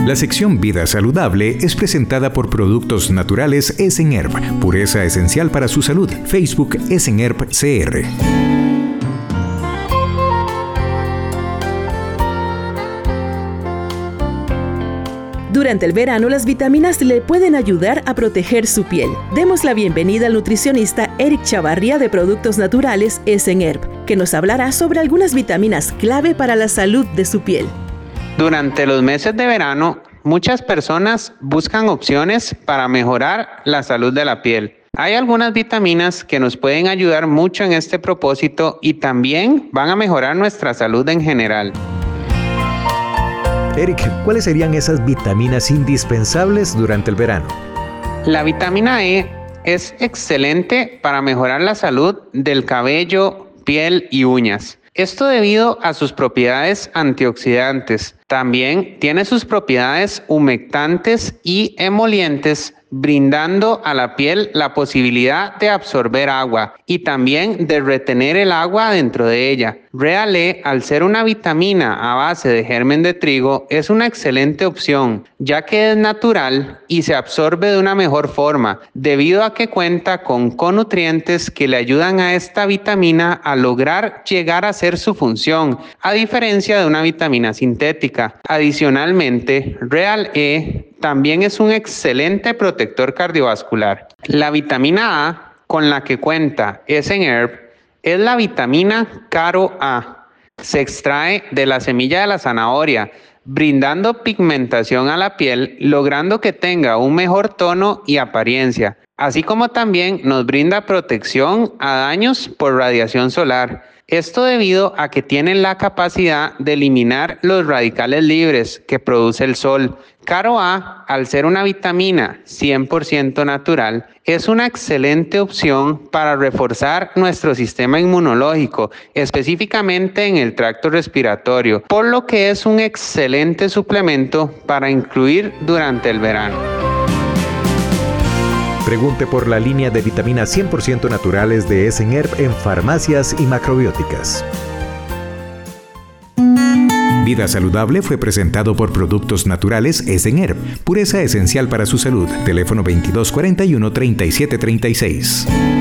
La sección Vida Saludable es presentada por Productos Naturales Esenherb, pureza esencial para su salud. Facebook Esenherb CR. Durante el verano, las vitaminas le pueden ayudar a proteger su piel. Demos la bienvenida al nutricionista Eric Chavarría de Productos Naturales Esenherb, que nos hablará sobre algunas vitaminas clave para la salud de su piel. Durante los meses de verano, muchas personas buscan opciones para mejorar la salud de la piel. Hay algunas vitaminas que nos pueden ayudar mucho en este propósito y también van a mejorar nuestra salud en general. Eric, ¿cuáles serían esas vitaminas indispensables durante el verano? La vitamina E es excelente para mejorar la salud del cabello, piel y uñas. Esto debido a sus propiedades antioxidantes. También tiene sus propiedades humectantes y emolientes, brindando a la piel la posibilidad de absorber agua y también de retener el agua dentro de ella. Real E, al ser una vitamina a base de germen de trigo, es una excelente opción, ya que es natural y se absorbe de una mejor forma, debido a que cuenta con conutrientes que le ayudan a esta vitamina a lograr llegar a ser su función, a diferencia de una vitamina sintética. Adicionalmente, Real E también es un excelente protector cardiovascular. La vitamina A con la que cuenta Esenherb es la vitamina Caro A. Se extrae de la semilla de la zanahoria, brindando pigmentación a la piel, logrando que tenga un mejor tono y apariencia, así como también nos brinda protección a daños por radiación solar. Esto debido a que tienen la capacidad de eliminar los radicales libres que produce el sol. Caro A, al ser una vitamina 100% natural, es una excelente opción para reforzar nuestro sistema inmunológico, específicamente en el tracto respiratorio, por lo que es un excelente suplemento para incluir durante el verano. Pregunte por la línea de vitaminas 100% naturales de Esenherb en farmacias y macrobióticas. Vida Saludable fue presentado por Productos Naturales Esenherb, pureza esencial para su salud. Teléfono 2241-3736.